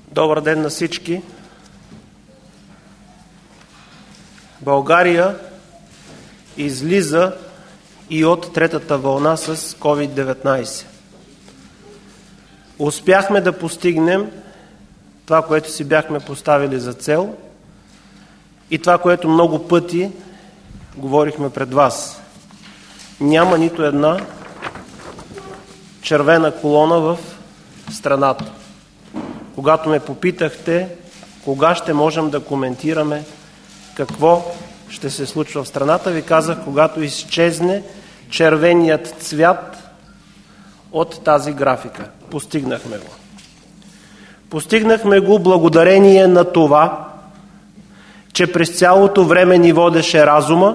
Добър ден на всички! България излиза и от третата вълна с COVID-19. Успяхме да постигнем това, което си бяхме поставили за цел и това, което много пъти говорихме пред вас. Няма нито една червена колона в страната. Когато ме попитахте кога ще можем да коментираме какво ще се случва в страната, ви казах, когато изчезне червеният цвят от тази графика. Постигнахме го. Постигнахме го благодарение на това, че през цялото време ни водеше разума,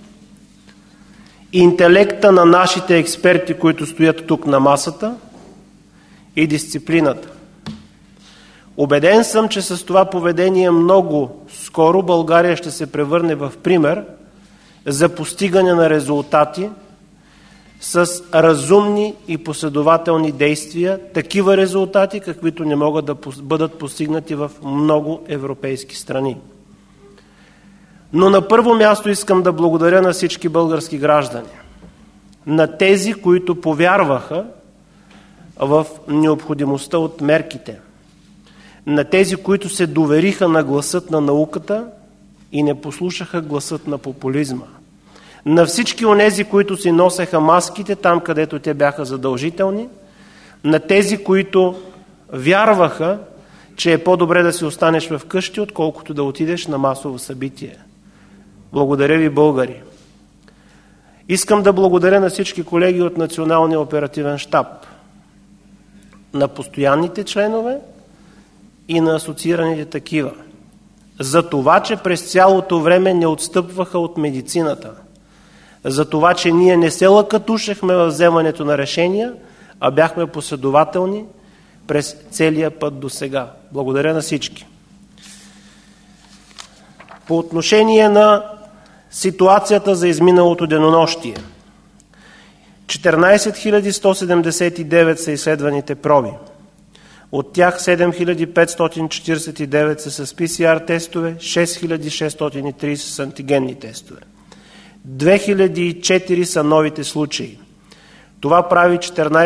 интелекта на нашите експерти, които стоят тук на масата, и дисциплината. Убеден съм, че с това поведение много скоро България ще се превърне в пример за постигане на резултати с разумни и последователни действия, такива резултати, каквито не могат да бъдат постигнати в много европейски страни. Но на първо място искам да благодаря на всички български граждани, на тези, които повярваха в необходимостта от мерките, на тези, които се довериха на гласът на науката и не послушаха гласът на популизма, на всички онези, които си носеха маските там, където те бяха задължителни, на тези, които вярваха, че е по-добре да си останеш вкъщи, отколкото да отидеш на масово събитие. Благодаря ви, българи! Искам да благодаря на всички колеги от Националния оперативен щаб, на постоянните членове и на асоциираните такива, за това, че през цялото време не отстъпваха от медицината, за това, че ние не се лъкатушехме във вземането на решения, а бяхме последователни през целия път до сега. Благодаря на всички. По отношение на ситуацията за изминалото денонощие, 14 179 са изследваните проби. От тях 7549 са с PCR тестове, 6630 са антигенни тестове. 2004 са новите случаи. Това прави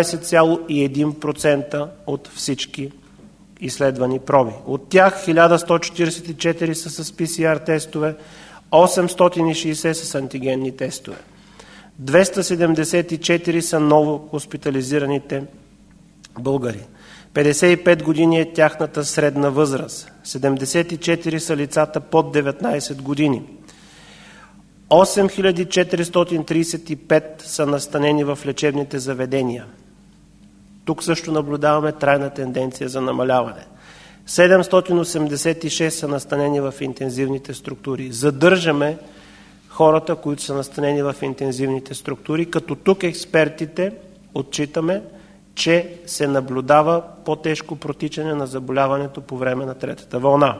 14,1% от всички изследвани проби. От тях 1144 са с PCR тестове, 860 са с антигенни тестове. 274 са ново хоспитализираните българи. 55 години е тяхната средна възраст. 74 са лицата под 19 години. 8435 са настанени в лечебните заведения. Тук също наблюдаваме трайна тенденция за намаляване. 786 са настанени в интензивните структури. Задържаме хората, които са настанени в интензивните структури, като тук експертите отчитаме, че се наблюдава по-тежко протичане на заболяването по време на третата вълна.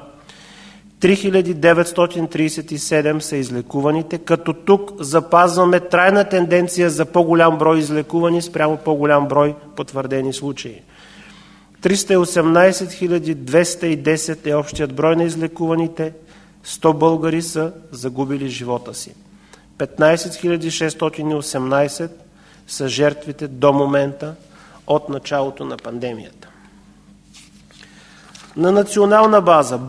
3937 са излекуваните, като тук запазваме трайна тенденция за по-голям брой излекувани спрямо по-голям брой потвърдени случаи. 318 210 е общият брой на излекуваните, 100 българи са загубили живота си. 15 618 са жертвите до момента от началото на пандемията. На национална база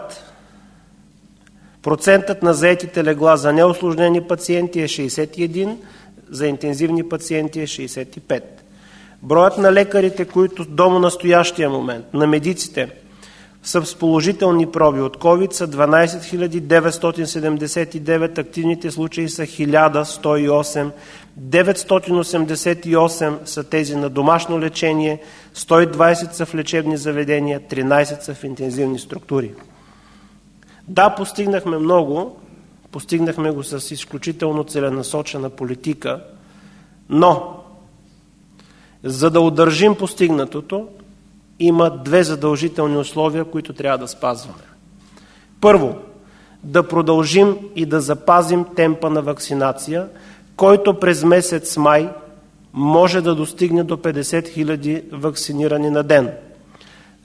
процентът на заетите легла за неусложнени пациенти е 61, за интензивни пациенти е 65. Броят на лекарите, които до настоящия момент, на медиците, са с положителни проби от COVID са 12 979, активните случаи са 1108, 988 са тези на домашно лечение, 120 са в лечебни заведения, 13 са в интензивни структури. Да, постигнахме много, постигнахме го с изключително целенасочена политика, но за да удържим постигнатото, има две задължителни условия, които трябва да спазваме. Първо, да продължим и да запазим темпа на вакцинация, който през месец май може да достигне до 50 000 вакцинирани на ден.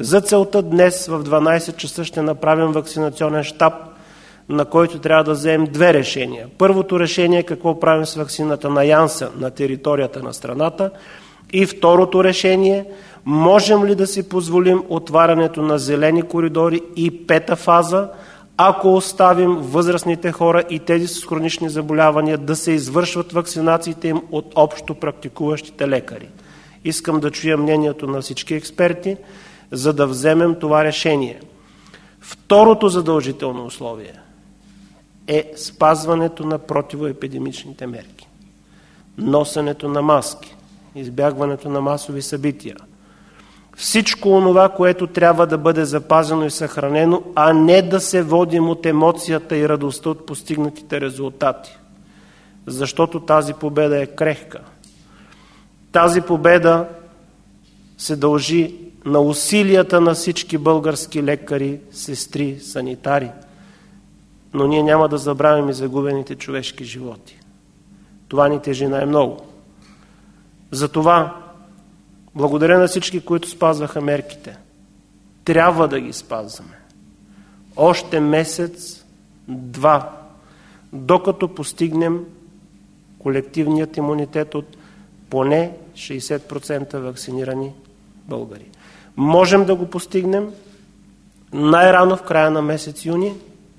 За целта днес в 12 часа ще направим вакцинационен щаб, на който трябва да вземем две решения. Първото решение е какво правим с ваксината на Янсен на територията на страната и второто решение – можем ли да си позволим отварянето на зелени коридори и пета фаза, ако оставим възрастните хора и тези с хронични заболявания да се извършват вакцинациите им от общо практикуващите лекари. Искам да чуя мнението на всички експерти, за да вземем това решение. Второто задължително условие е спазването на противоепидемичните мерки. Носенето на маски, избягването на масови събития. Всичко онова, което трябва да бъде запазено и съхранено, а не да се водим от емоцията и радостта от постигнатите резултати. Защото тази победа е крехка. Тази победа се дължи на усилията на всички български лекари, сестри, санитари. Но ние няма да забравим и загубените човешки животи. Това ни тежи най-много. Затова благодаря на всички, които спазваха мерките. Трябва да ги спазваме. Още месец, два, докато постигнем колективният имунитет от поне 60% вакцинирани българи. Можем да го постигнем най-рано в края на месец юни,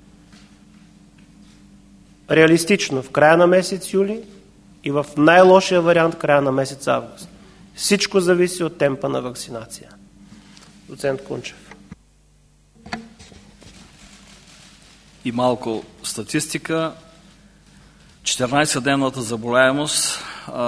реалистично в края на месец юли и в най-лошия вариант края на месец август. Всичко зависи от темпа на вакцинация. Доцент Кунчев. И малко статистика. 14-денната заболяемост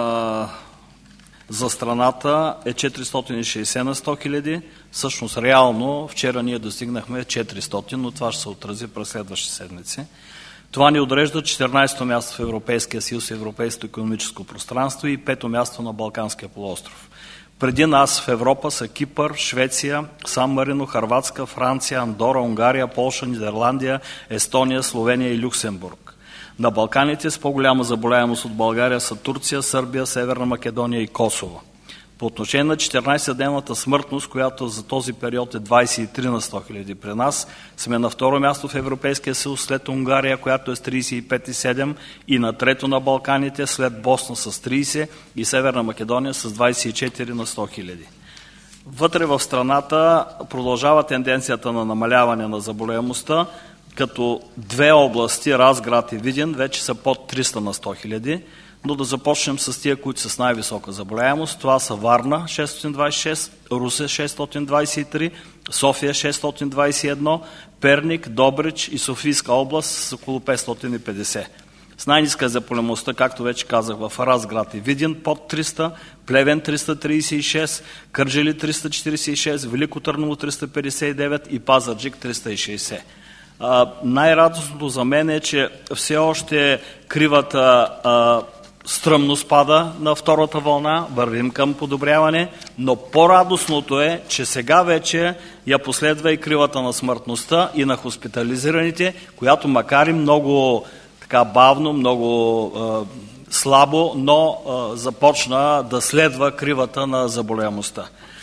за страната е 460 на 100 хиляди. Всъщност, реално, вчера ние достигнахме 400, но това ще се отрази през следващите седмици. Това ни отрежда 14-то място в Европейския съюз и Европейското икономическо пространство и 5-то място на Балканския полуостров. Преди нас в Европа са Кипър, Швеция, Сан Марино, Хърватска, Франция, Андора, Унгария, Полша, Нидерландия, Естония, Словения и Люксембург. На Балканите с по-голяма заболяемост от България са Турция, Сърбия, Северна Македония и Косово. По отношение на 14-денната смъртност, която за този период е 23 на 100 хиляди при нас, сме на второ място в Европейския съюз след Унгария, която е с 35,7 и на трето на Балканите след Босна с 30 и Северна Македония с 24 на 100 хиляди. Вътре в страната продължава тенденцията на намаляване на заболеваемостта, като две области, Разград и Видин, вече са под 300 на 100 хиляди. Но да започнем с тия, които са с най-висока заболяемост. Това са Варна 626, Русе 623, София 621, Перник, Добрич и Софийска област с около 550. С най-ниска заболяемостта, както вече казах, в Разград и Видин под 300, Плевен 336, Кърджали 346, Велико Търново 359 и Пазарджик 360. Най-радостното за мен е, че все още кривата стръмно спада на втората вълна, вървим към подобряване, но по-радостното е, че сега вече я последва и кривата на смъртността и на хоспитализираните, която макар и много така бавно, много слабо, но започна да следва кривата на заболяемостта.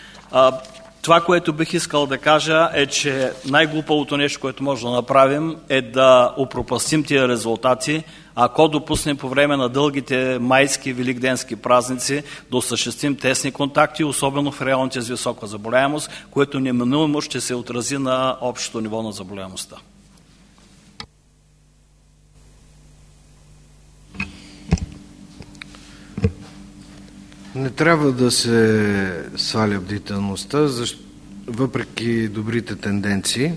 Това, което бих искал да кажа е, че най-глупавото нещо, което може да направим е да опропастим тия резултати, ако допуснем по време на дългите майски и великденски празници да осъществим тесни контакти, особено в районите с висока заболяемост, което неминуемо ще се отрази на общото ниво на заболяемостта. Не трябва да се сваля бдителността, въпреки добрите тенденции.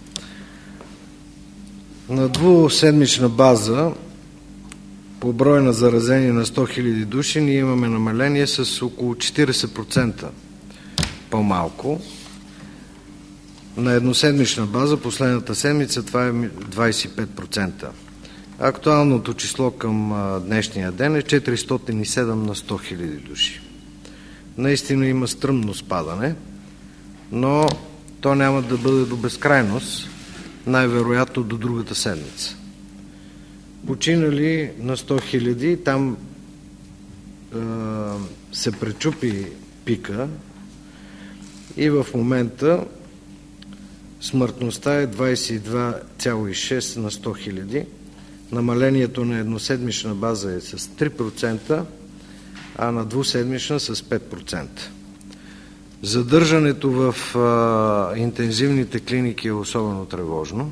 На двуседмична база по брой на заразени на 100 000 души ние имаме намаление с около 40% по-малко. На едноседмична база, последната седмица, това е 25%. Актуалното число към днешния ден е 407 на 100 000 души. Наистина има стръмно спадане, но то няма да бъде до безкрайност, най-вероятно до другата седмица. Починали на 100 000, там се пречупи пика. и в момента смъртността е 22,6 на 100 хиляди. Намалението на едноседмична база е с 3%, а на двуседмична с 5%. Задържането в интензивните клиники е особено тревожно.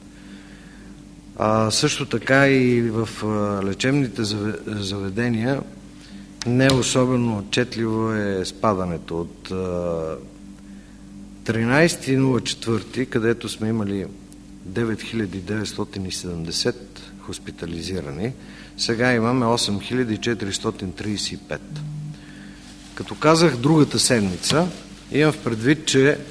Също така и в лечебните заведения не особено отчетливо е спадането от 13.04, където сме имали 9970 хоспитализирани, сега имаме 8435. Като казах другата седмица, имам в предвид, че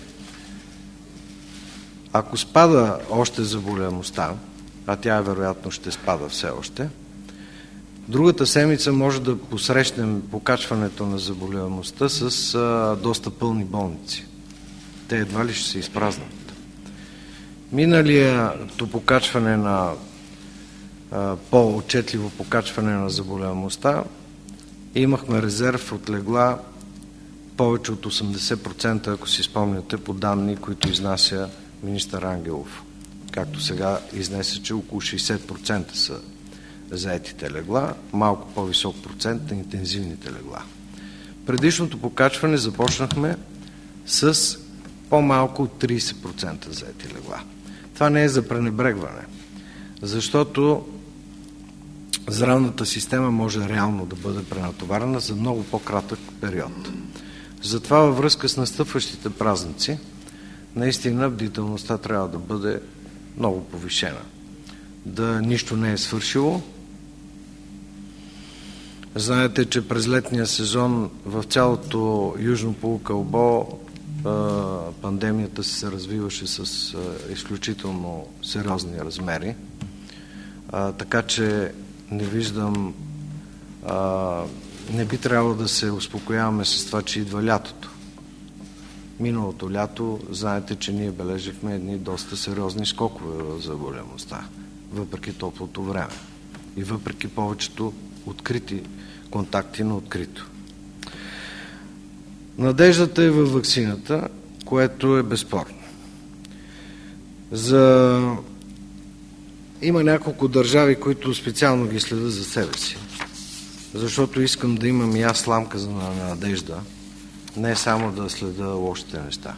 ако спада още заболеваемостта, а тя вероятно ще спада все още, другата седмица може да посрещнем покачването на заболеваемостта с доста пълни болници. Те едва ли ще се изпразнат. Миналието покачване на по-отчетливо покачване на заболеваемостта, имахме резерв от легла повече от 80%, ако си спомняте, по данни, които изнася министър Ангелов. Както сега изнесе, че около 60% са заетите легла, малко по-висок процент на интензивните легла. Предишното покачване започнахме с по-малко от 30% заети легла. Това не е за пренебрегване, защото здравната система може реално да бъде пренатоварена за много по-кратък период. Затова във връзка с настъпващите празници, наистина бдителността трябва да бъде много повишена. Да нищо не е свършило. Знаете, че през летния сезон в цялото южно полукълбо пандемията се развиваше с изключително сериозни размери. Така че не виждам, не би трябвало да се успокояваме с това, че идва лятото. Миналото лято, знаете, че ние бележихме едни доста сериозни скокове в заболеваемостта, въпреки топлото време и въпреки повечето открити контакти на открито. Надеждата е във ваксината, което е безспорно. Има няколко държави, които специално ги следа за себе си, защото искам да имам и аз сламка за надежда, не само да следа лошите неща.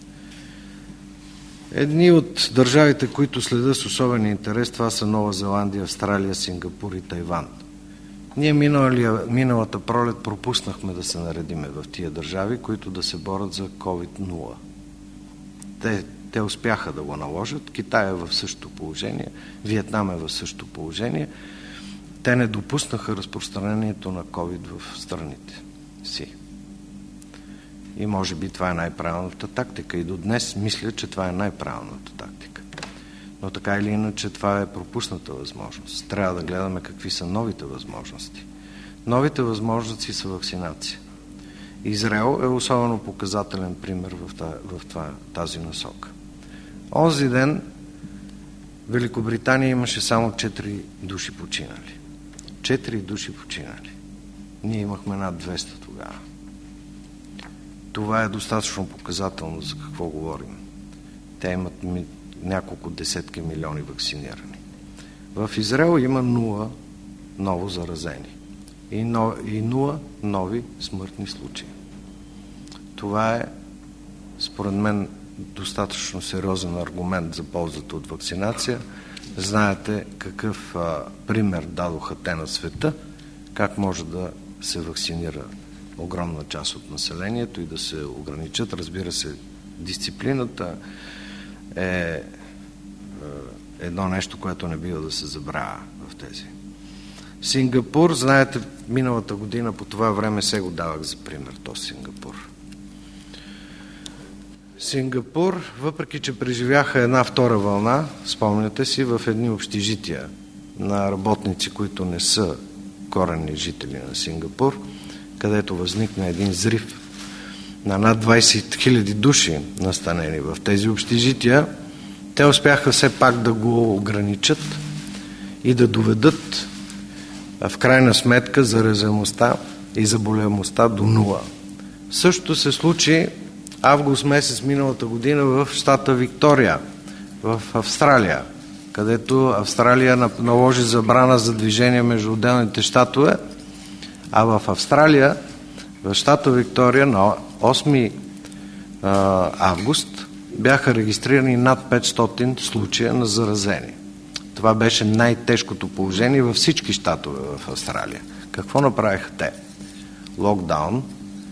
Едни от държавите, които следа с особен интерес, това са Нова Зеландия, Австралия, Сингапур и Тайван. Ние миналата пролет пропуснахме да се наредиме в тия държави, които да се борят за COVID-0. Те успяха да го наложат. Китай е в същото положение, Виетнам е в същото положение. Те не допуснаха разпространението на COVID в страните си. И може би това е най-правилната тактика. И до днес мисля, че това е най-правилната тактика. Но така или иначе това е пропусната възможност. Трябва да гледаме какви са новите възможности. Новите възможности са вакцинация. Израел е особено показателен пример в тази насока. Онзи ден Великобритания имаше само 4 души починали. 4 души починали. Ние имахме над 200 тогава. Това е достатъчно показателно за какво говорим. Те имат няколко десетки милиони вакцинирани. В Израел има 0 ново заразени и 0 нови смъртни случаи. Това е, според мен, достатъчно сериозен аргумент за ползата от вакцинация. Знаете какъв пример дадоха те на света, как може да се вакцинира огромна част от населението и да се ограничат. Разбира се, дисциплината е едно нещо, което не бива да се забравя в тези. Сингапур, знаете, миналата година по това време се го давах за пример, то Сингапур. Сингапур, въпреки че преживяха една втора вълна, спомняте си, в едни общежития на работници, които не са коренни жители на Сингапур, където възникна един взрив на над 20 000 души настанени в тези общежития, те успяха все пак да го ограничат и да доведат в крайна сметка заразяемостта и заболеваемостта до 0. Същото се случи август месец миналата година в щата Виктория, в Австралия, където Австралия наложи забрана за движение между отделните щатове, а в Австралия, в щата Виктория на 8 август бяха регистрирани над 500 случая на заразени. Това беше най-тежкото положение във всички щатове в Австралия. Какво направиха те? Локдаун.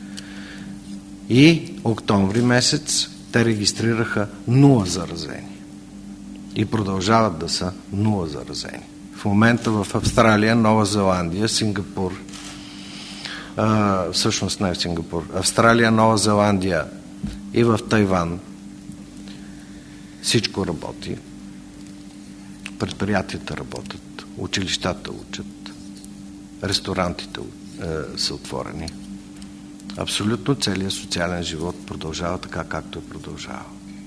И октомври месец те регистрираха 0 заразени. И продължават да са 0 заразени. В момента в Австралия, Нова Зеландия, Сингапур, всъщност не в Сингапур, Австралия, Нова Зеландия и в Тайван всичко работи. Предприятията работят, училищата учат, ресторантите са отворени. Абсолютно целият социален живот продължава така, както е продължава.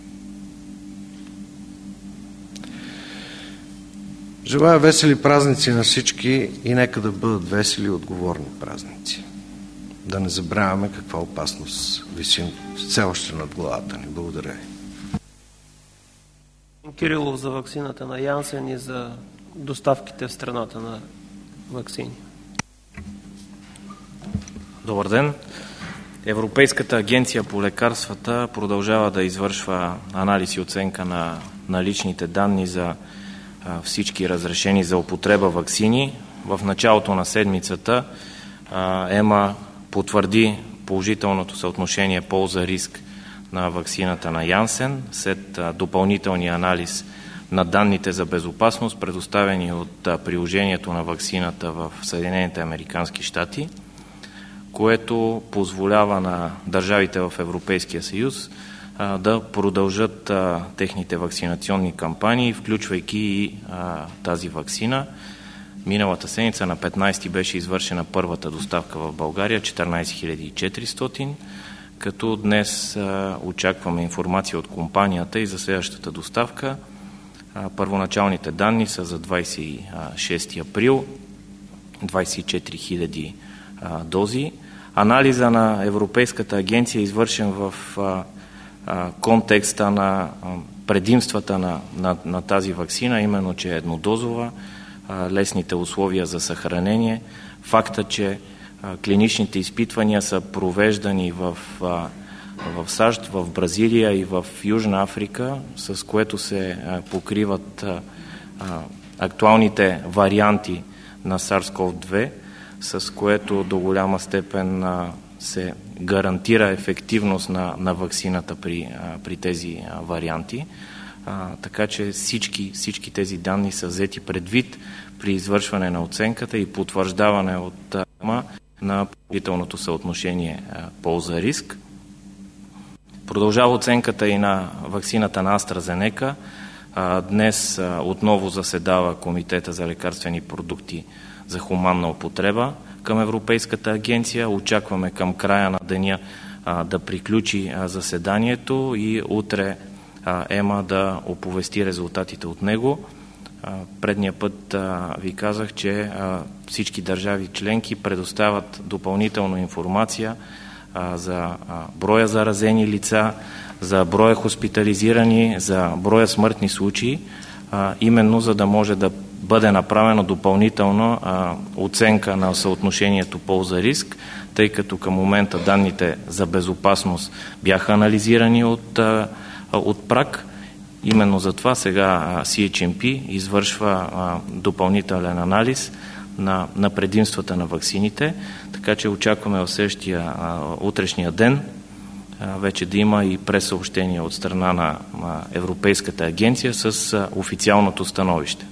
Желая весели празници на всички и нека да бъдат весели и отговорни празници. Да не забравяме каква опасност виси все още над главата ни. Благодаря ви. Кирилов за ваксината на Янсен и за доставките в страната на ваксини. Добър ден. Европейската агенция по лекарствата продължава да извършва анализ и оценка на наличните данни за всички разрешени за употреба ваксини. В началото на седмицата ЕМА потвърди положителното съотношение полза-риск на ваксината на Янсен след допълнителния анализ на данните за безопасност, предоставени от приложението на ваксината в Съединените американски щати, което позволява на държавите в Европейския съюз да продължат техните вакцинационни кампании, включвайки и тази ваксина. Миналата седмица на 15 беше извършена първата доставка в България, 14 400, като днес очакваме информация от компанията и за следващата доставка. Първоначалните данни са за 26 април, 24 000 дози. Анализа на Европейската агенция е извършен в контекста на предимствата на тази ваксина, именно, че е еднодозова, лесните условия за съхранение, факта, че клиничните изпитвания са провеждани в САЩ, в Бразилия и в Южна Африка, с което се покриват актуалните варианти на SARS-CoV-2, с което до голяма степен се гарантира ефективност на ваксината при тези варианти. Така че всички тези данни са взети предвид при извършване на оценката и потвърждаване от на положителното съотношение полза-риск. Продължава оценката и на ваксината на AstraZeneca. Днес отново заседава Комитета за лекарствени продукти за хуманна употреба към Европейската агенция. Очакваме към края на деня да приключи заседанието и утре ЕМА да оповести резултатите от него. Предния път ви казах, че всички държави членки предоставят допълнително информация за броя заразени лица, за броя хоспитализирани, за броя смъртни случаи, именно за да може да бъде направена допълнително оценка на съотношението полза-риск, тъй като към момента данните за безопасност бяха анализирани от ПРАК. Именно за това сега CHMP извършва допълнителен анализ на предимствата на ваксините, така че очакваме в следващия утрешния ден вече да има и пресъобщение от страна на Европейската агенция с официалното становище.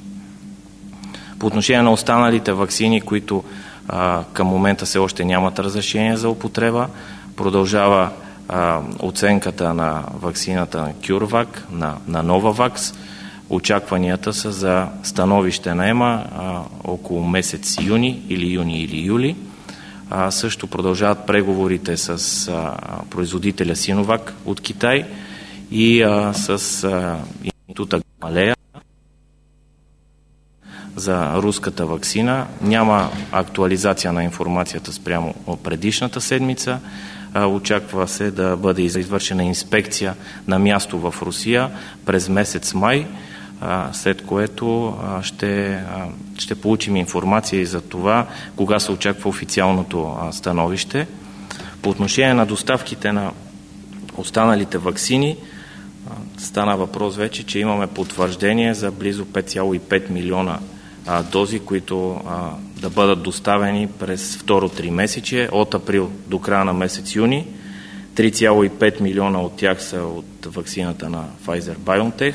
По отношение на останалите ваксини, които към момента все още нямат разрешение за употреба, продължава оценката на ваксината на CureVac, на Novavax. Очакванията са за становище на ЕМА около месец юни или юли. Също продължават преговорите с производителя Sinovac от Китай и с института Гамалея за руската ваксина. Няма актуализация на информацията спрямо предишната седмица. Очаква се да бъде извършена инспекция на място в Русия през месец май, след което ще получим информация и за това кога се очаква официалното становище. По отношение на доставките на останалите ваксини, стана въпрос вече, че имаме потвърждение за близо 5,5 милиона дози, които да бъдат доставени през второ тримесечие, от април до края на месец юни. 3,5 милиона от тях са от ваксината на Pfizer-BioNTech,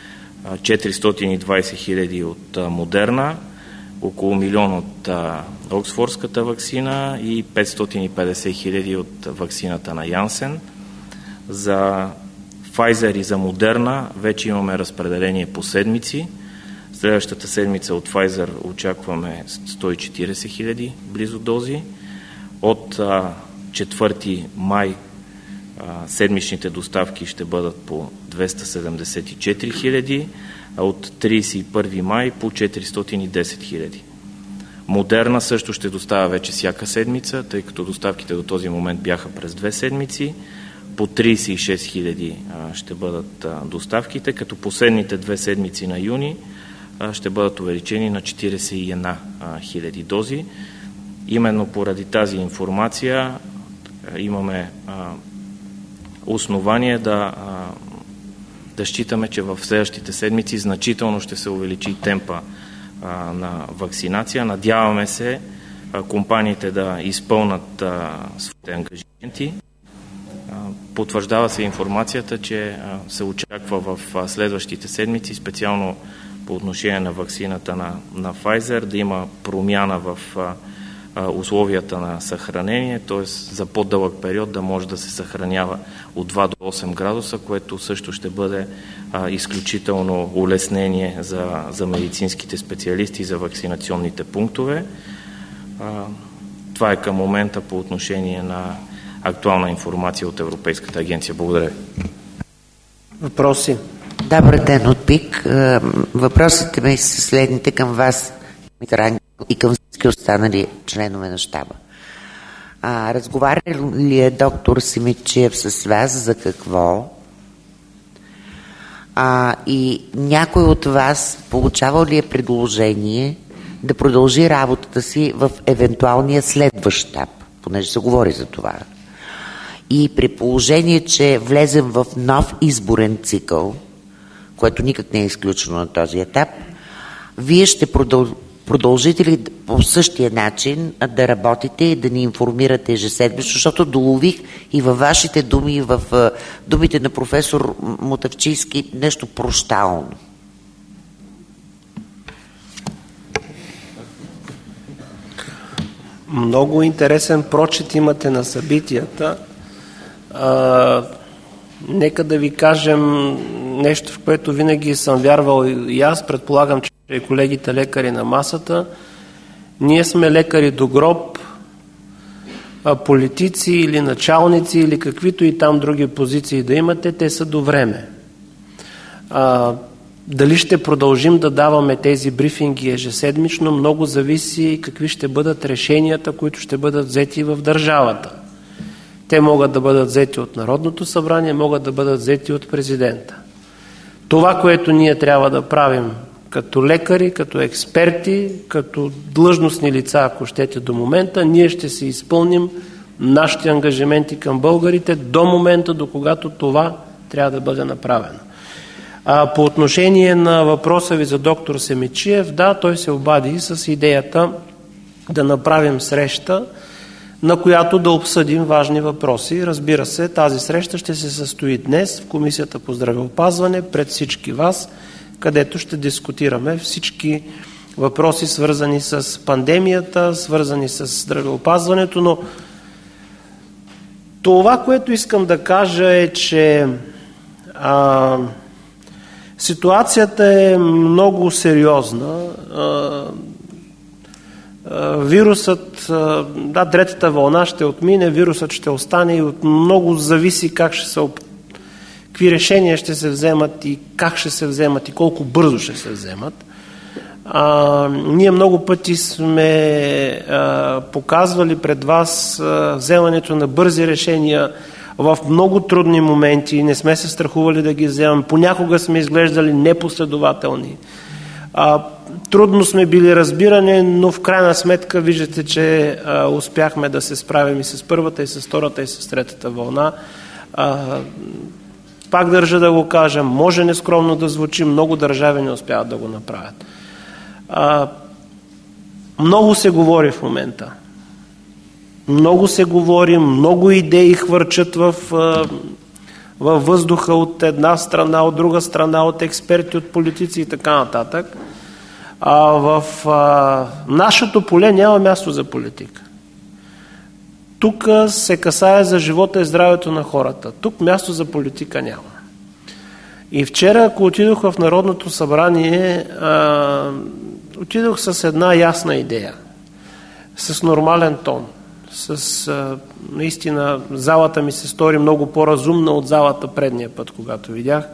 420 хиляди от Модерна, около милион от Оксфордската ваксина и 550 хиляди от ваксината на Янсен. За Pfizer и за Модерна вече имаме разпределение по седмици. Следващата седмица от Pfizer очакваме 140 хиляди близо дози. От 4 май седмичните доставки ще бъдат по 274 хиляди, а от 31 май по 410 хиляди. Модерна също ще доставя вече всяка седмица, тъй като доставките до този момент бяха през 2 седмици. По 36 хиляди ще бъдат доставките, като последните 2 седмици на юни ще бъдат увеличени на 41 хиляди дози. Именно поради тази информация имаме основание да считаме, че в следващите седмици значително ще се увеличи темпа на вакцинация. Надяваме се компаниите да изпълнат своите ангажименти. Потвърждава се информацията, че се очаква в следващите седмици, специално по отношение на ваксината на Pfizer, да има промяна в условията на съхранение, т.е. за по-дълъг период да може да се съхранява от 2 до 8 градуса, което също ще бъде изключително улеснение за медицинските специалисти и за вакцинационните пунктове. Това е към момента по отношение на актуална информация от Европейската агенция. Благодаря ви. Въпроси? Добър ден от ПИК. Въпросите ми са следните към вас и към всички останали членове на щаба. Разговарял ли е доктор Симидчиев с вас за какво? И някой от вас получавал ли е предложение да продължи работата си в евентуалния следващ щаб, понеже се говори за това? И при положение, че влезем в нов изборен цикъл, което никак не е изключено на този етап, вие ще продължите ли по същия начин да работите и да ни информирате ежеседмично, защото долових и във вашите думи, и в думите на професор Мутафчийски нещо прощално. Много интересен прочит имате на събитията. Нека да ви кажем нещо, в което винаги съм вярвал и аз, предполагам, че и колегите лекари на масата. Ние сме лекари до гроб, политици или началници или каквито и там други позиции да имате, те са до време. Дали ще продължим да даваме тези брифинги ежеседмично, много зависи какви ще бъдат решенията, които ще бъдат взети в държавата. Те могат да бъдат взети от Народното събрание, могат да бъдат взети от президента. Това, което ние трябва да правим като лекари, като експерти, като длъжностни лица, ако щете до момента, ние ще се изпълним нашите ангажименти към българите до момента, до когато това трябва да бъде направено. По отношение на въпроса ви за доктор Симидчиев, да, той се обади с идеята да направим среща, на която да обсъдим важни въпроси. Разбира се, тази среща ще се състои днес в Комисията по здравеопазване пред всички вас, където ще дискутираме всички въпроси, свързани с пандемията, свързани с здравеопазването, но това, което искам да кажа е, че ситуацията е много сериозна. Вирусът, да, третата вълна ще отмине, вирусът ще остане и от много зависи какви решения ще се вземат и как ще се вземат и колко бързо ще се вземат. Ние много пъти сме показвали пред вас вземането на бързи решения в много трудни моменти, не сме се страхували да ги вземем, понякога сме изглеждали непоследователни. Трудно сме били разбирани, но в крайна сметка виждате, че успяхме да се справим и с първата, и с втората, и с третата вълна. Пак държа да го кажа, може нескромно да звучи, много държави не успяват да го направят. Много се говори в момента. Много се говори, много идеи хвърчат във въздуха от една страна, от друга страна, от експерти, от политици и така нататък. В нашето поле няма място за политика. Тук се касае за живота и здравето на хората. Тук място за политика няма. И вчера, ако отидох в Народното събрание, отидох с една ясна идея, с нормален тон, наистина залата ми се стори много по-разумна от залата предния път, когато видях.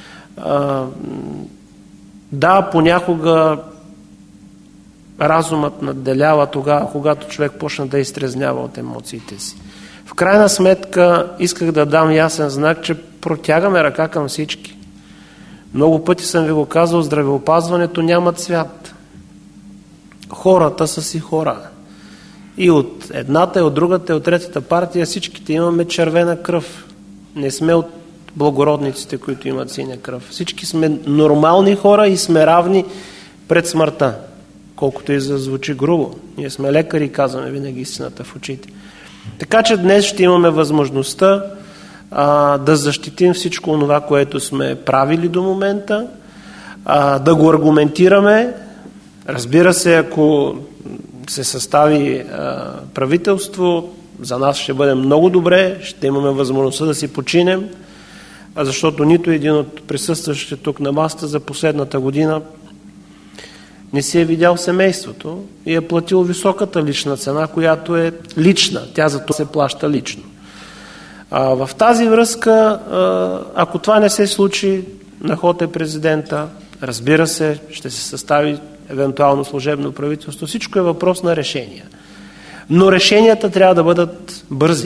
Да, понякога разумът надделява тогава, когато човек почна да изтрезнява от емоциите си. В крайна сметка исках да дам ясен знак, че протягаме ръка към всички. Много пъти съм ви го казал, здравеопазването няма цвят. Хората са си хора. И от едната, и от другата, и от третата партия всичките имаме червена кръв. Не сме от благородниците, които имат синя кръв. Всички сме нормални хора и сме равни пред смъртта. Колкото и зазвучи грубо. Ние сме лекари и казваме винаги истината в очите. Така че днес ще имаме възможността да защитим всичко това, което сме правили до момента, да го аргументираме. Разбира се, ако се състави правителство, за нас ще бъде много добре, ще имаме възможността да си починем, защото нито един от присъстващите тук на масата за последната година не си е видял семейството и е платил високата лична цена, която е лична. Тя за това се плаща лично. В тази връзка, ако това не се случи, на ход е президента, разбира се, ще се състави евентуално служебно правителство. Всичко е въпрос на решения. Но решенията трябва да бъдат бързи.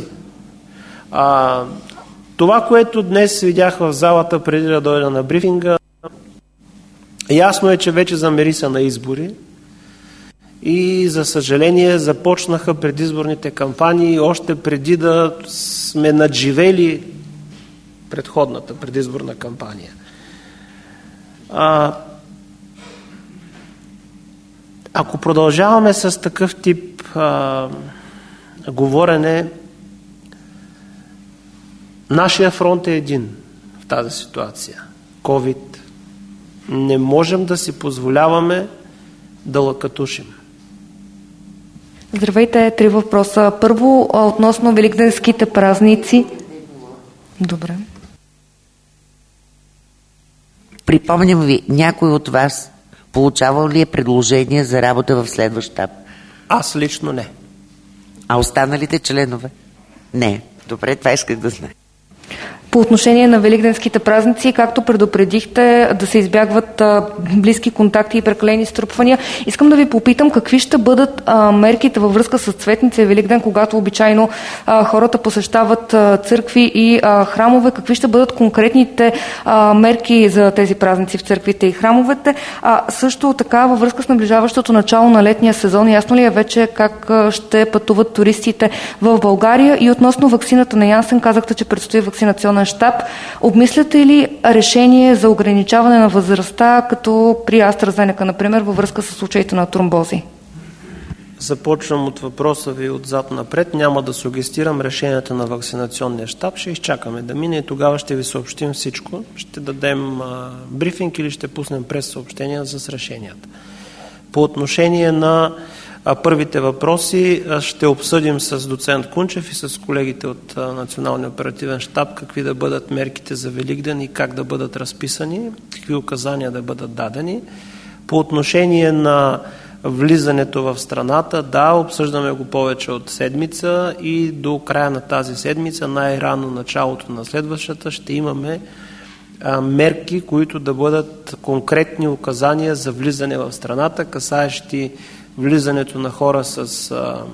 Това, което днес видях в залата преди да дойда на брифинга, ясно е, че вече замери са на избори и за съжаление започнаха предизборните кампании още преди да сме надживели предходната предизборна кампания. Ако продължаваме с такъв тип говорене, нашия фронт е един в тази ситуация. COVID. Не можем да си позволяваме да лъкатушим. Здравейте, 3 въпроса. Първо, относно великденските празници. Добре. Припомням ви, някой от вас получавал ли е предложение за работа в следващ щаб? Аз лично не. А останалите членове? Не. Добре, това исках да знае. По отношение на великденските празници, както предупредихте, да се избягват близки контакти и прекалени струпвания, искам да ви попитам какви ще бъдат мерките във връзка с Цветница и Великден, когато обичайно хората посещават църкви и храмове. Какви ще бъдат конкретните мерки за тези празници в църквите и храмовете? Също така, във връзка с наближаващото начало на летния сезон, ясно ли е вече как ще пътуват туристите в България? И относно ваксината на Янсен, казахте, че предстои вакцинационен щаб. Обмисляте ли решение за ограничаване на възрастта, като при AstraZeneca, например, във връзка с случаите на тромбози? Започвам от въпроса ви отзад напред. Няма да сугестирам решенията на вакцинационния щаб. Ще изчакаме да мине и тогава ще ви съобщим всичко. Ще дадем брифинг или ще пуснем прес съобщения с решенията. По отношение на първите въпроси ще обсъдим с доцент Кунчев и с колегите от Националния оперативен щаб какви да бъдат мерките за Великден и как да бъдат разписани, какви указания да бъдат дадени. По отношение на влизането в страната, да, обсъждаме го повече от седмица и до края на тази седмица, най-рано началото на следващата, ще имаме мерки, които да бъдат конкретни указания за влизане в страната, касаещи влизането на хора с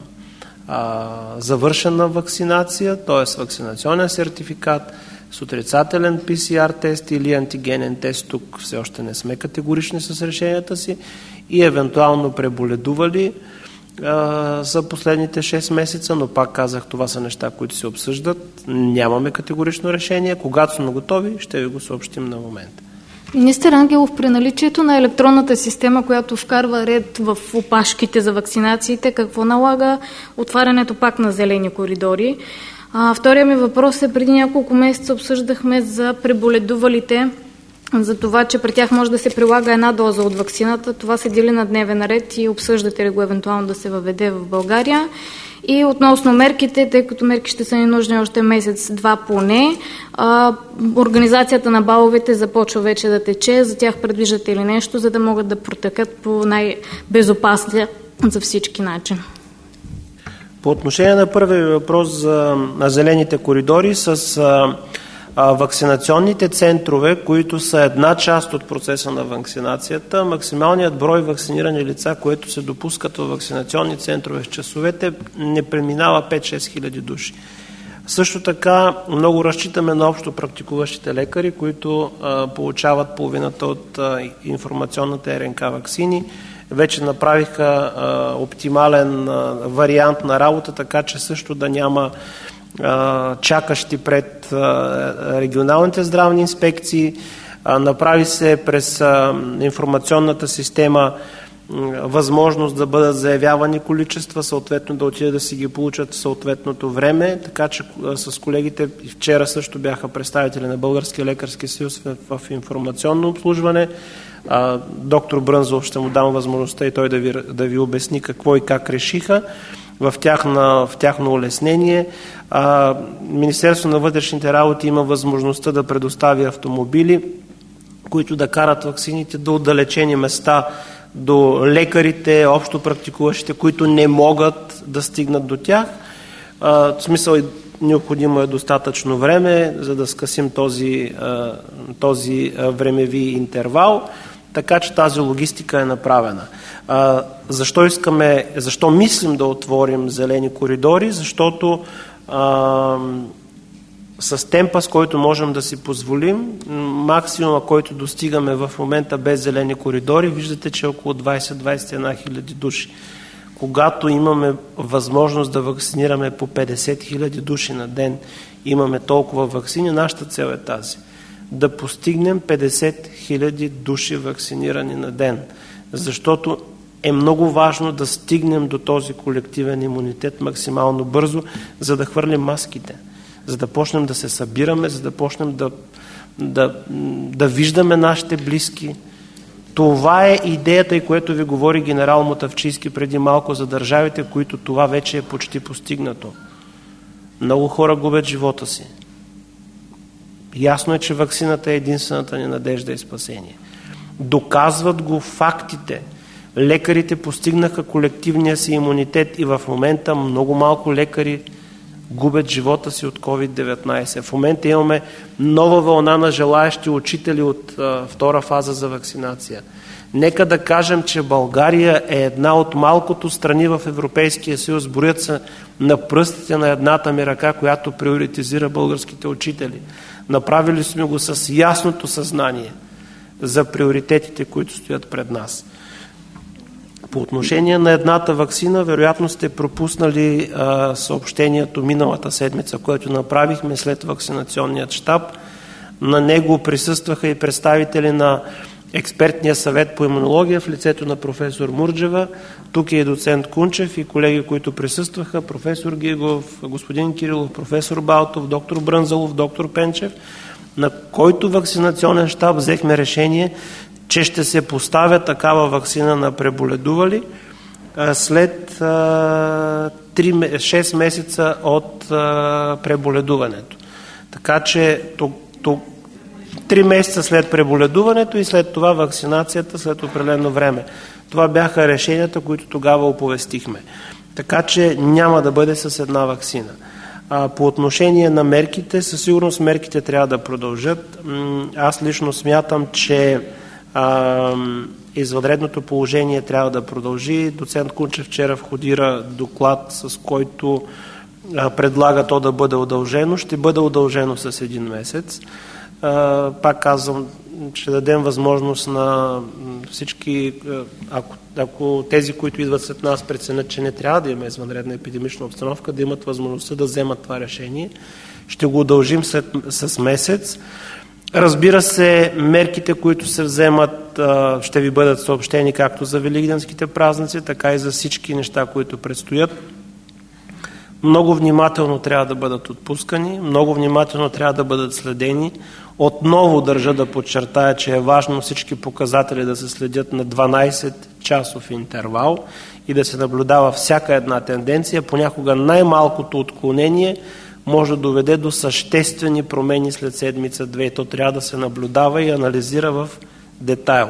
завършена вакцинация, т.е. вакцинационен сертификат, с отрицателен PCR тест или антигенен тест. Тук все още не сме категорични с решенията си, и евентуално преболедували за последните 6 месеца, но пак казах, това са неща, които се обсъждат. Нямаме категорично решение. Когато сме готови, ще ви го съобщим на момента. Министър Ангелов, при наличието на електронната система, която вкарва ред в опашките за вакцинациите, какво налага отварянето пак на зелени коридори? Втория ми въпрос е: преди няколко месеца обсъждахме за преболедувалите, за това, че при тях може да се прилага една доза от вакцината. Това се дели на дневен ред и обсъждате ли го евентуално да се въведе в България? И относно мерките, тъй като мерки ще са ни нужни още месец-два поне, организацията на баловете започва вече да тече. За тях предвиждате ли нещо, за да могат да протекат по най-безопасния за всички начин? По отношение на първия въпрос за зелените коридори, с вакцинационните центрове, които са една част от процеса на вакцинацията, максималният брой вакцинирани лица, които се допускат в вакцинационни центрове в часовете, не преминава 5-6 хиляди души. Също така много разчитаме на общо практикуващите лекари, които получават половината от информационната РНК ваксини. Вече направиха оптимален вариант на работа, така че също да няма чакащи пред регионалните здравни инспекции. Направи се през информационната система възможност да бъдат заявявани количества, съответно да отидат да си ги получат в съответното време, така че с колегите вчера също бяха представители на Българския лекарски съюз в информационно обслужване. Доктор Брънзов, ще му дам възможността и той да ви обясни какво и как решиха в тяхно улеснение. Министерството на вътрешните работи има възможността да предостави автомобили, които да карат ваксините до отдалечени места, до лекарите, общо практикуващите, които не могат да стигнат до тях. В смисъл, необходимо е достатъчно време, за да скъсим този времеви интервал, така че тази логистика е направена. Защо мислим да отворим зелени коридори? Защото с темпа, с който можем да си позволим, максимума, който достигаме в момента без зелени коридори, виждате, че е около 20-21 хиляди души. Когато имаме възможност да вакцинираме по 50 хиляди души на ден, имаме толкова вакцини, нашата цел е тази. Да постигнем 50 хиляди души вакцинирани на ден. Защото е много важно да стигнем до този колективен имунитет максимално бързо, за да хвърлим маските, за да почнем да се събираме, за да почнем да виждаме нашите близки. Това е идеята, и което ви говори генерал Мутафчийски преди малко за държавите, които това вече е почти постигнато. Много хора губят живота си. Ясно е, че ваксината е единствената ни надежда и спасение. Доказват го фактите. Лекарите постигнаха колективния си имунитет и в момента много малко лекари губят живота си от COVID-19. В момента имаме нова вълна на желаещи учители от втора фаза за вакцинация. Нека да кажем, че България е една от малкото страни в Европейския съюз, броят се на пръстите на едната ми ръка, която приоритизира българските учители. Направили сме го с ясното съзнание за приоритетите, които стоят пред нас. По отношение на едната ваксина, вероятно сте пропуснали съобщението миналата седмица, което направихме след вакцинационният щаб. На него присъстваха и представители на експертния съвет по имунология в лицето на професор Мурджева. Тук е и доцент Кунчев и колеги, които присъстваха, професор Гигов, господин Кирилов, професор Балтов, доктор Брънзалов, доктор Пенчев, на който вакцинационен щаб взехме решение, че ще се поставя такава ваксина на преболедували след 6 месеца от преболедуването. Така че 3 месеца след преболедуването и след това вакцинацията след определено време. Това бяха решенията, които тогава оповестихме. Така че няма да бъде с една ваксина. По отношение на мерките, със сигурност мерките трябва да продължат. Аз лично смятам, че извънредното положение трябва да продължи. Доцент Кунчев вчера входира доклад, с който предлага то да бъде удължено. Ще бъде удължено с един месец. Пак казвам, ще дадем възможност на всички, ако тези, които идват след нас, преценят, че не трябва да има извънредна епидемична обстановка, да имат възможността да вземат това решение. Ще го удължим с месец. Разбира се, мерките, които се вземат, ще ви бъдат съобщени както за великденските празници, така и за всички неща, които предстоят. Много внимателно трябва да бъдат отпускани, много внимателно трябва да бъдат следени. Отново държа да подчертая, че е важно всички показатели да се следят на 12-часов интервал и да се наблюдава всяка една тенденция. Понякога най-малкото отклонение може да доведе до съществени промени след седмица-две. То трябва да се наблюдава и анализира в детайл.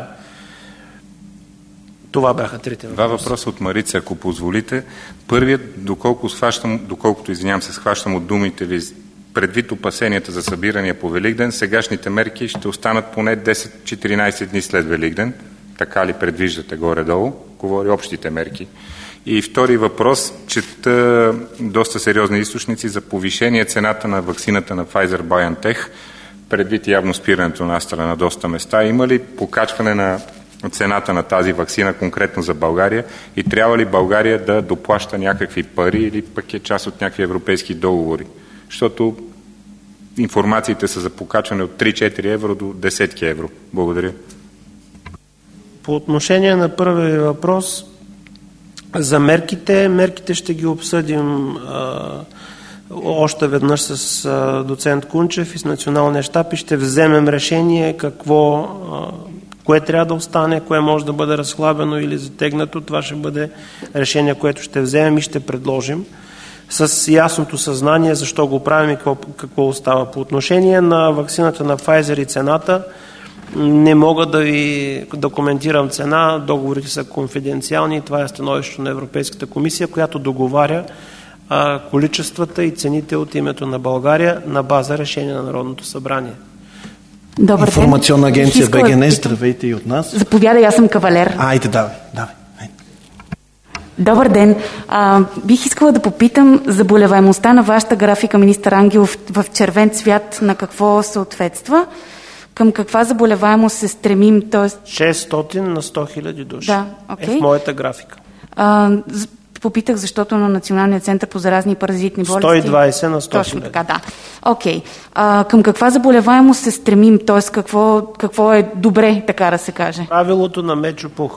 Това бяха трите въпроса. Два въпроса от Марица, ако позволите. Първият, доколкото схващам от думите ви, предвид опасенията за събирания по Великден, сегашните мерки ще останат поне 10-14 дни след Великден. Така ли предвиждате горе-долу? Говори общите мерки. И втори въпрос, чета доста сериозни източници за повишение цената на ваксината на Pfizer-BioNTech, предвид явно спирането на Астра на доста места. Има ли покачване на цената на тази ваксина конкретно за България и трябва ли България да доплаща някакви пари или пък е част от някакви европейски договори? Защото информациите са за покачване от 3-4 евро до десетки евро. Благодаря. По отношение на първия въпрос, за мерките ще ги обсъдим още веднъж с доцент Кунчев и с Националния щаб и ще вземем решение кое трябва да остане, кое може да бъде разхлабено или затегнато. Това ще бъде решение, което ще вземем и ще предложим с ясното съзнание защо го правим и какво остава. По отношение на ваксината на Pfizer и цената, не мога да коментирам цена, договорите са конфиденциални, това е становището на Европейската комисия, която договаря количествата и цените от името на България на база решение на Народното събрание. Добър ден. Информационна агенция БГН, здравейте и от нас. Заповядай, аз съм кавалер. Айде, давай. Добър ден. Бих искала да попитам заболеваемостта на вашата графика, министър Ангелов, в червен цвят на какво съответства? Към каква заболеваемост се стремим? 600 на 100 000 души. Да, okay. Е в моята графика. Попитах, защото на Националния център по заразни и паразитни болести... 120 на 100 000. Точно така, да. Окей. Към каква заболеваемост се стремим? Т.е. какво е добре, така да се каже? Правилото на Мечо Пух.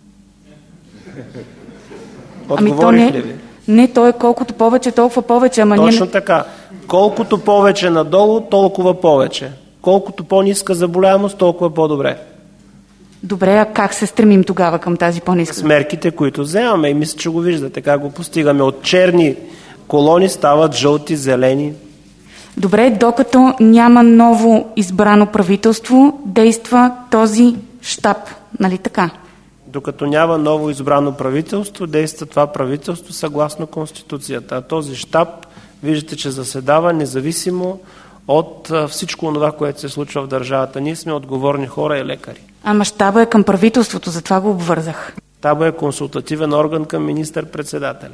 Отговорих ли ви? Не, то е колкото повече, толкова повече. Точно така. Колкото повече надолу, толкова повече. Колкото по-ниска заболяемост, толкова по-добре. Добре, а как се стремим тогава към тази по-ниска? С мерките, които вземаме и мисля, че го виждате, как го постигаме. От черни колони стават жълти, зелени. Добре, докато няма ново избрано правителство, действа този щаб, нали така? Докато няма ново избрано правителство, действа това правителство съгласно Конституцията. А този щаб, виждате, че заседава независимо от всичко това, което се случва в държавата. Ние сме отговорни хора и лекари. Ама щаба е към правителството, затова го обвързах. Щаба е консултативен орган към министър-председателя.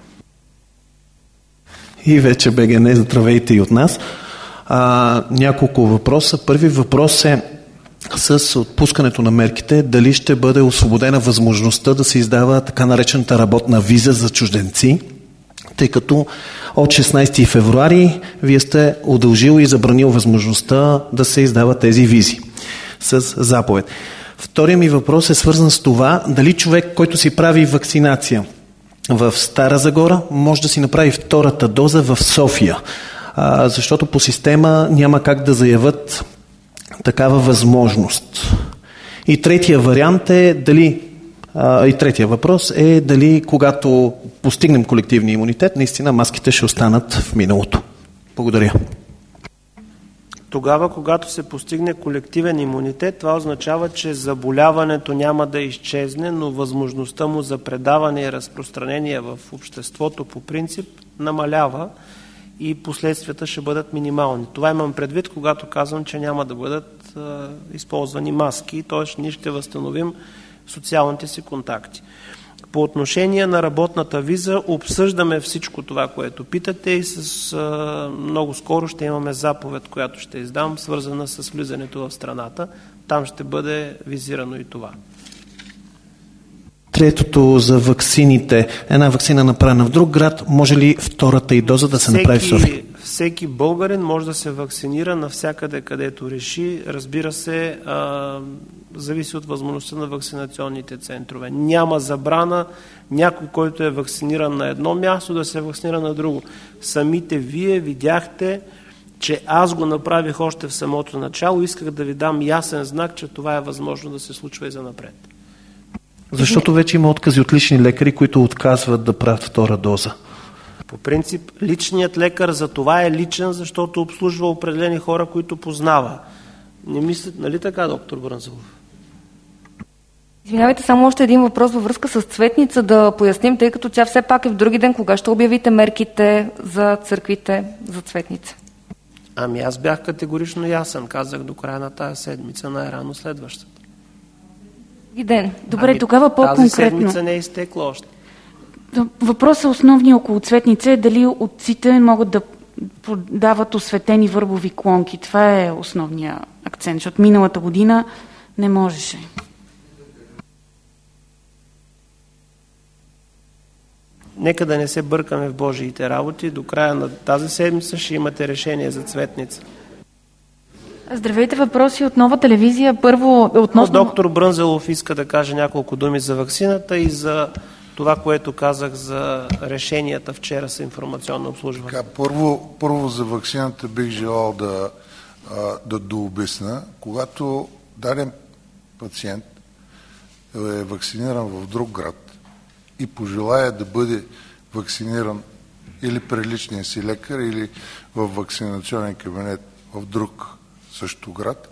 И вече БГН, здравейте и от нас. Няколко въпроса. Първи въпрос е с отпускането на мерките, дали ще бъде освободена възможността да се издава така наречената работна виза за чужденци, тъй като от 16 февруари вие сте удължил и забранил възможността да се издават тези визи с заповед. Вторият ми въпрос е свързан с това, дали човек, който си прави вакцинация в Стара Загора, може да си направи втората доза в София, защото по система няма как да заявят такава възможност. И третия вариант е третия въпрос е дали когато постигнем колективния имунитет, наистина маските ще останат в миналото. Благодаря. Тогава, когато се постигне колективен имунитет, това означава, че заболяването няма да изчезне, но възможността му за предаване и разпространение в обществото по принцип намалява и последствията ще бъдат минимални. Това имам предвид, когато казвам, че няма да бъдат използвани маски, т.е. ние ще възстановим социалните си контакти. По отношение на работната виза обсъждаме всичко това, което питате, и много скоро ще имаме заповед, която ще издам, свързана с влизането в страната. Там ще бъде визирано и това. Третото за ваксините. Една ваксина направена в друг град, може ли втората и доза да се направи в София? Всеки българин може да се вакцинира навсякъде, където реши. Разбира се, зависи от възможността на вакцинационните центрове. Няма забрана някой, който е вакциниран на едно място, да се вакцинира на друго. Самите вие видяхте, че аз го направих още в самото начало. Исках да ви дам ясен знак, че това е възможно да се случва и занапред. Защото вече има откази от лични лекари, които отказват да правят втора доза. По принцип, личният лекар за това е личен, защото обслужва определени хора, които познава. Не мислят, нали така, доктор Брънзалов? Извинявайте, само още един въпрос във връзка с Цветница да поясним, тъй като тя все пак е в други ден. Кога ще обявите мерките за църквите за Цветница? Ами аз бях категорично ясен. Казах до края на тая седмица, най-рано следващата. Ден. Добре, тогава по-конкретно. Тази седмица не е изтекла още. Въпросът основния около Цветница е дали отците могат да продават осветени върбови клонки. Това е основният акцент, защото миналата година не можеше. Нека да не се бъркаме в Божиите работи. До края на тази седмица ще имате решение за Цветница. Здравейте, въпроси от Нова телевизия. Първо, относно... Доктор Брънзалов иска да каже няколко думи за ваксината и за това, което казах за решенията вчера с информационно обслужване. Така, първо за ваксината бих желал да дообясня. Когато даден пациент е вакциниран в друг град и пожелая да бъде вакциниран или при личния си лекар, или в вакцинационен кабинет в друг също град,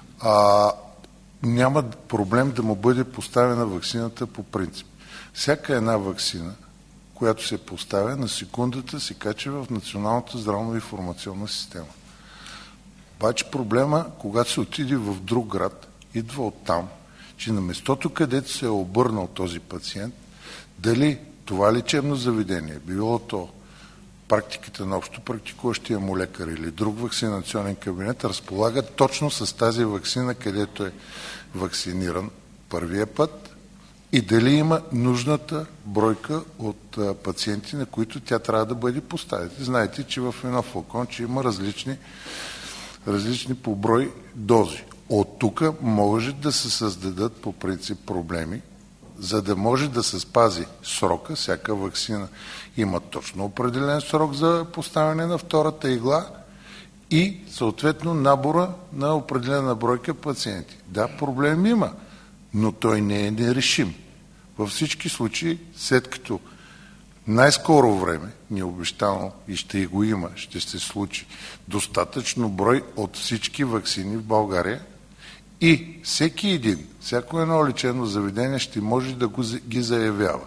няма проблем да му бъде поставена ваксината по принцип. Всяка една ваксина, която се поставя, на секундата се качва в Националната здравно-информационна система. Обаче проблема, когато се отиде в друг град, идва оттам, че на местото, където се е обърнал този пациент, дали това лечебно заведение, било то практиката на общо практикуващия му лекар или друг вакцинационен кабинет, разполага точно с тази ваксина, където е вакциниран първия път, и дали има нужната бройка от пациенти, на които тя трябва да бъде поставена. Знаете, че в едно флаконче има различни по брой дози. От тук може да се създадат по принцип проблеми, за да може да се спази срока. Всяка ваксина има точно определен срок за поставяне на втората игла и съответно набора на определена бройка пациенти. Да, проблем има, но той не е нерешим. Във всички случаи, след като най-скоро време, ни обещано и ще и го има, ще се случи достатъчно брой от всички ваксини в България и всяко едно лечебно заведение ще може да ги заявява.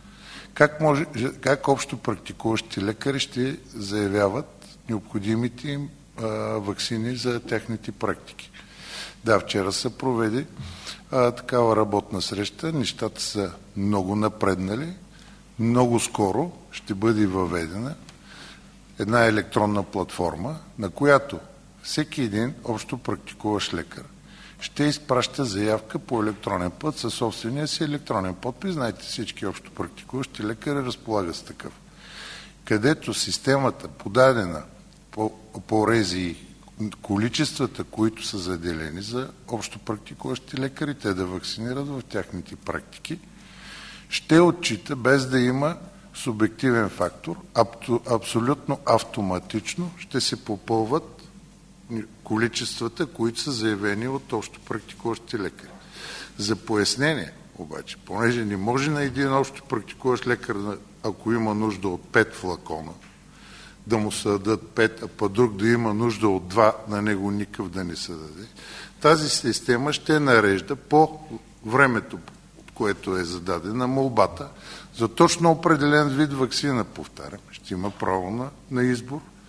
Как общо практикуващи лекари ще заявяват необходимите им ваксини за техните практики? Да, вчера се проведе такава работна среща. Нещата са много напреднали. Много скоро ще бъде въведена една електронна платформа, на която всеки един общо практикуващ лекар ще изпраща заявка по електронен път със собствения си електронен подпис. Знаете, всички общо практикуващи лекари разполагат с такъв. Където системата подадена по РЗИ, количествата, които са заделени за общо практикуващи лекари, те да вакцинират в тяхните практики, ще отчита, без да има субективен фактор, абсолютно автоматично ще се попълват количествата, които са заявени от общо практикуващи лекари. За пояснение, обаче, понеже не може на един общо практикуващ лекар, ако има нужда от 5 флакона, да му се дадат 5, а по друг да има нужда от 2, на него никакъв да не се даде. Тази система ще нарежда по времето, от което е зададена молбата, за точно определен вид ваксина, повтарям, ще има право на избор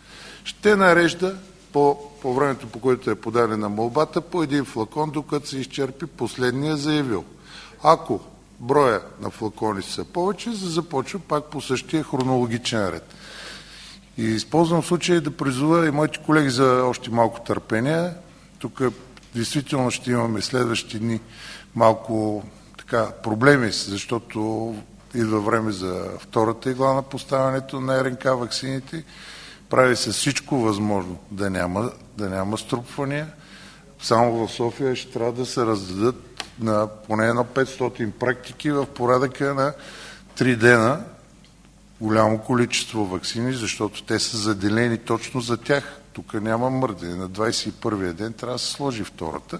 ще нарежда по времето, по което е подадена молбата, по един флакон, докато се изчерпи последния заявил. Ако броя на флакони са повече, започва пак по същия хронологичен ред. И използвам случая да призова и моите колеги за още малко търпение. Тук действително ще имаме следващи дни малко проблеми, защото идва време за втората игла на поставянето на РНК ваксините. Прави се всичко възможно да няма струпвания. Само в София ще трябва да се раздадат на поне 500 практики в порядъка на 3 дена голямо количество ваксини, защото те са заделени точно за тях. Тук няма мърдене. На 21-я ден трябва да се сложи втората.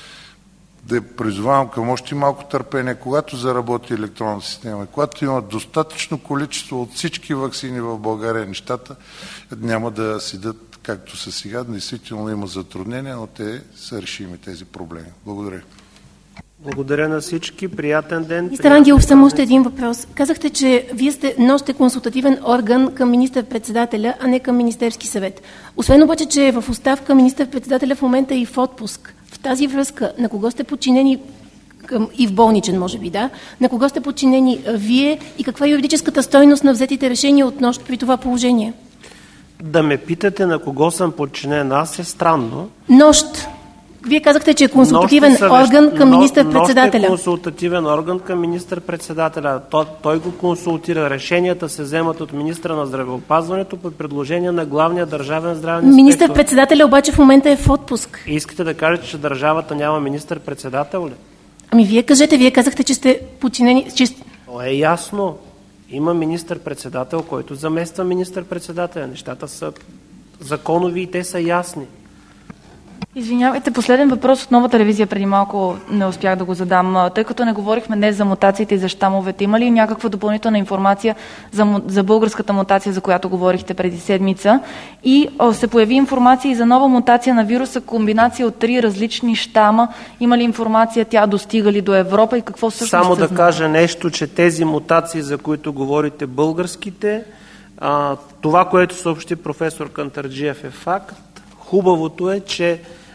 Да призовавам към още малко търпение, когато заработи електронна система, когато има достатъчно количество от всички ваксини в България, нещата няма да седят както са сега. Действително има затруднения, но те са решими тези проблеми. Благодаря. Благодаря на всички. Приятен ден. Министър Ангелов, само още един въпрос. Казахте, че вие сте консултативен орган към министър-председателя, а не към Министерски съвет. Освен обаче, че е в оставка, министър-председателя в момента е и в отпуск. В тази връзка, на кого сте подчинени, и в болничен, може би, да? На кого сте подчинени вие и каква е юридическата стойност на взетите решения от нощ при това положение? Да ме питате на кого съм подчинен аз е странно. Нощ. Вие казахте, че е консултативен орган към министър-председателя. Нощ е консултативен орган към министър-председателя. Той го консултира. Решенията се вземат от министра на здравеопазването по предложение на главния държавен здравен инспектор. Министър-председателя обаче в момента е в отпуск. Искате да кажете, че държавата няма министър-председател ли? Ами вие кажете, вие казахте, че сте подчинени... То е ясно. Има министър-председател, който замества министър-председателя. Нещата са законови и те са ясни. Извинявайте, последен въпрос от Нова телевизия, преди малко не успях да го задам. Тъй като не говорихме днес за мутациите и за щамовете, има ли някаква допълнителна информация за българската мутация, за която говорихте преди седмица? И се появи информация и за нова мутация на вируса, комбинация от 3 различни щама. Има ли информация, тя достига ли до Европа и какво всъщност Само се да знае? кажа нещо, че тези мутации, за които говорите българските, това, което съобщи професор Кантарджиев, е факт. Хубавото е, че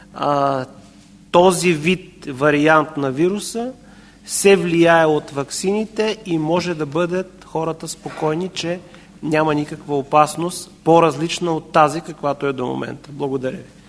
този вид вариант на вируса се влияе от ваксините и може да бъдат хората спокойни, че няма никаква опасност по-различна от тази, каквато е до момента. Благодаря ви.